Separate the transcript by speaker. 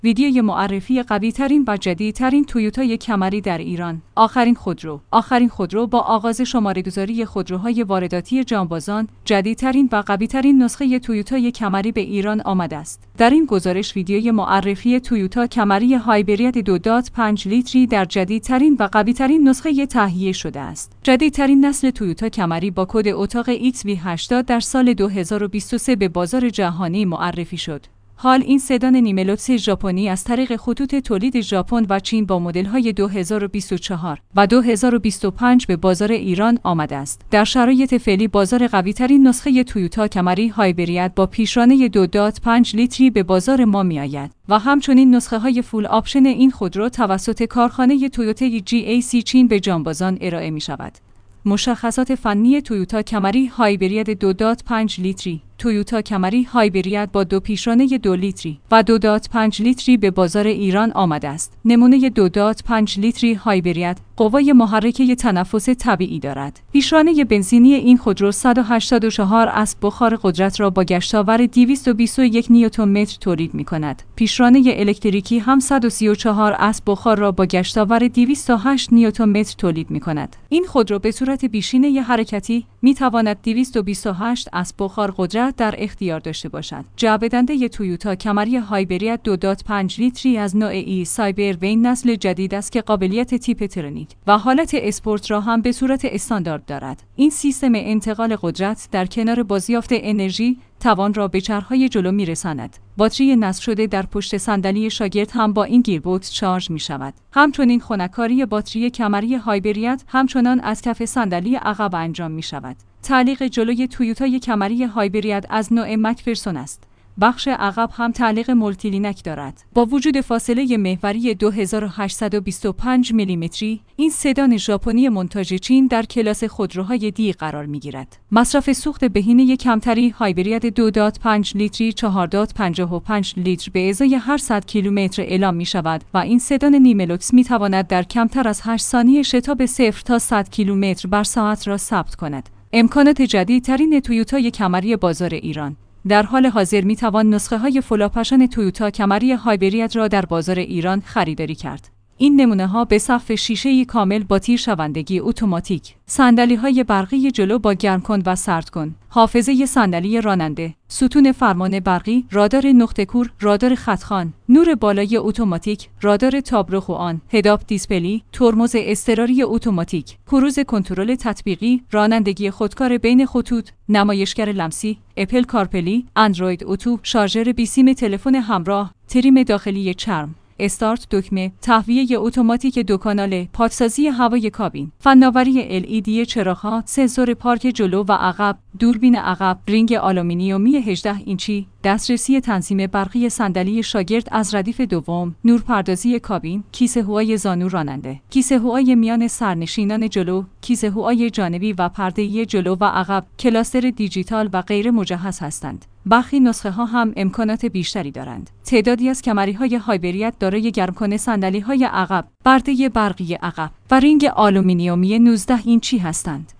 Speaker 1: ویدیوی معرفی قوی‌ترین و جدیدترین تویوتای کمری در ایران. آخرین خودرو با آغاز شماره‌گذاری خودروهای وارداتی جانبازان، جدیدترین و قوی‌ترین نسخه تویوتای کمری به ایران آمده است. در این گزارش ویدیوی معرفی تویوتا کمری هایبرید 2.5 لیتری در جدیدترین و قوی‌ترین نسخه تهیه شده است. جدیدترین نسل تویوتا کمری با کد اتاق XV80 در سال 2023 به بازار جهانی معرفی شد. حال این سدان نیمه لوکس ژاپنی از طریق خطوط تولید ژاپن و چین با مدل‌های 2024 و 2025 به بازار ایران آمده است. در شرایط فعلی بازار قوی‌ترین نسخه تویوتا کمری هایبرید با پیشرانه 2.5 لیتری به بازار ما می‌آید و همچنین نسخه‌های فول آپشن این خودرو توسط کارخانه تویوتا GAC چین به جانبازان ارائه می‌شود. مشخصات فنی تویوتا کمری هایبرید 2.5 لیتری. تویوتا کمری هایبرید با 2 پیشرانه 2 لیتری و 2.5 لیتری به بازار ایران آمده است. نمونه 2.5 لیتری هایبرید قوای محرکه تنفس طبیعی دارد. پیشرانه بنزینی این خودرو 184 اسب بخار قدرت را با گشتاور 221 نیوتن متر تولید می‌کند. پیشرانه الکتریکی هم 134 اسب بخار را با گشتاور 208 نیوتن متر تولید می‌کند. این خودرو به صورت بیشینه حرکتی می‌تواند 228 اسب بخار قدرت در اختیار داشته باشد. جعبه‌دنده تویوتا کمری هایبرید 2.5 لیتری از نوع ای سایبر وین نسل جدید است که قابلیت تیپ ترونیک و حالت اسپورت را هم به صورت استاندارد دارد. این سیستم انتقال قدرت در کنار بازیافت انرژی توان را به چرخهای جلو می‌رساند. باتری نصب شده در پشت صندلی شاگرد هم با این گیربکس شارژ می‌شود. همچنین خنک‌کاری باتری کمری هایبرید همچنان از کف صندلی عقب انجام می‌شود. تعلیق جلوی تویوتای کمری هایبرید از نوع مک‌فرسون است. بخش عقب هم تعلیق مولتی لینک دارد. با وجود فاصله محوری 2825 میلیمتری، این سدان ژاپنی منتاج چین در کلاس خودروهای دی قرار می‌گیرد. مصرف سوخت بهینه کمتری هایبرید 2.5 لیتری 4.55 لیتر به ازای هر 100 کیلومتر اعلام می‌شود و این سدان نیمه لوکس می‌تواند در کمتر از 8 ثانیه شتاب 0 تا 100 کیلومتر بر ساعت را ثبت کند. امکانات جدیدترین تویوتای کمری بازار ایران. در حال حاضر می توان نسخه های فولاپشن تویوتا کمری هایبرید را در بازار ایران خریداری کرد. این نمونه ها به صف شیشه‌ای کامل با تیر شوندگی اتوماتیک، صندلی های برقی جلو با گرم کن و سرد کن، حافظه صندلی راننده، ستون فرمان برقی، رادار نقطه کور، رادار خطخوان، نور بالای اتوماتیک، رادار تابلو آن، هداپ دیسپلی، ترمز اضطراری اتوماتیک، کروز کنترل تطبیقی، رانندگی خودکار بین خطوط، نمایشگر لمسی، اپل کارپلی، اندروید اتو، شارژر بیسیم تلفن همراه، تریم داخلی چرم، استارت دکمه، تهویه اتوماتیک 2 کاناله، پاکسازی هوای کابین، فناوری LED چراغ‌ها، سنسور پارک جلو و عقب، دوربین عقب، رینگ آلومینیومی 18 اینچی، دسترسی تنظیم برقی صندلی شاگرد از ردیف دوم، نورپردازی کابین، کیسه هوای زانو راننده، کیسه هوای میان سرنشینان جلو، کیسه هوای جانبی و پرده‌ای جلو و عقب، کلاستر دیجیتال و غیر مجهز هستند. برخی نسخه ها هم امکانات بیشتری دارند. تعدادی از کمری های هایبرید دارای گرمکنه صندلی های عقب، برده برقی عقب و رینگ آلومینیومی 19 اینچی هستند.